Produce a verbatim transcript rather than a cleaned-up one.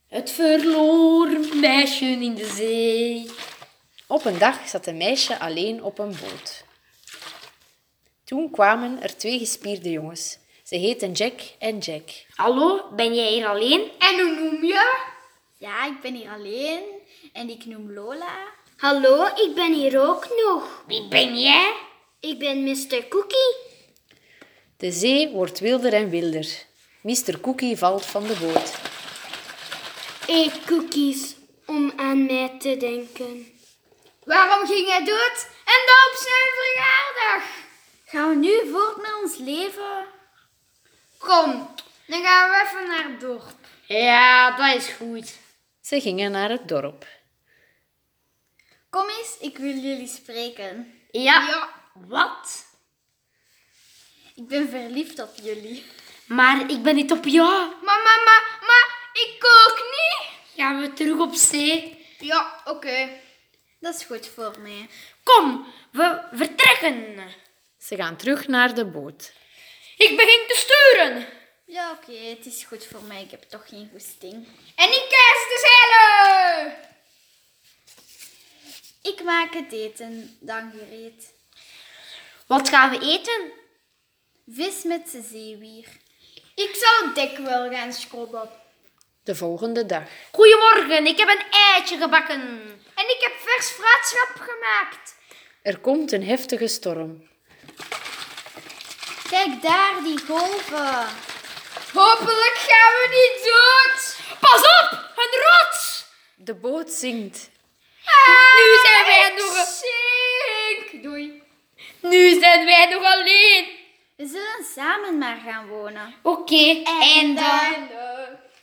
Het verloren meisje in de zee. Op een dag zat een meisje alleen op een boot. Toen kwamen er twee gespierde jongens. Ze heten Jack en Jack. Hallo, ben jij hier alleen? En hoe noem je? Ja, ik ben hier alleen en ik noem Lola. Hallo, ik ben hier ook nog. Wie ben jij? Ik ben mister Cookie. De zee wordt wilder en wilder. mister Cookie valt van de boot. Eet cookies om aan mij te denken. Waarom ging hij dood? En dat op zijn verjaardag. Gaan we nu voort met ons leven? Kom, dan gaan we even naar het dorp. Ja, dat is goed. Ze gingen naar het dorp. Kom eens, ik wil jullie spreken. Ja, Ja. wat? Ik ben verliefd op jullie. Maar ik ben niet op jou. Maar, maar, maar, maar, ik ook niet. Gaan we terug op zee? Ja, oké. Dat is goed voor mij. Kom, we vertrekken. Ze gaan terug naar de boot. Ik begin te sturen. Ja, oké, het is goed voor mij. Ik heb toch geen goesting. En ik kerst de zeilen. Ik maak het eten dan gereed. Wat gaan we eten? Vis met zeewier. Ik zal het dek wel gaan scrobben. De volgende dag. Goedemorgen, ik heb een eitje gebakken. En ik heb vers fruitschap gemaakt. Er komt een heftige storm. Kijk daar, die golven. Hopelijk gaan we niet dood. Pas op, een rots. De boot zinkt. Nu zijn wij nog, Zink. Doei. nu zijn wij nog alleen. We zullen samen maar gaan wonen. Oké, einde. Einde.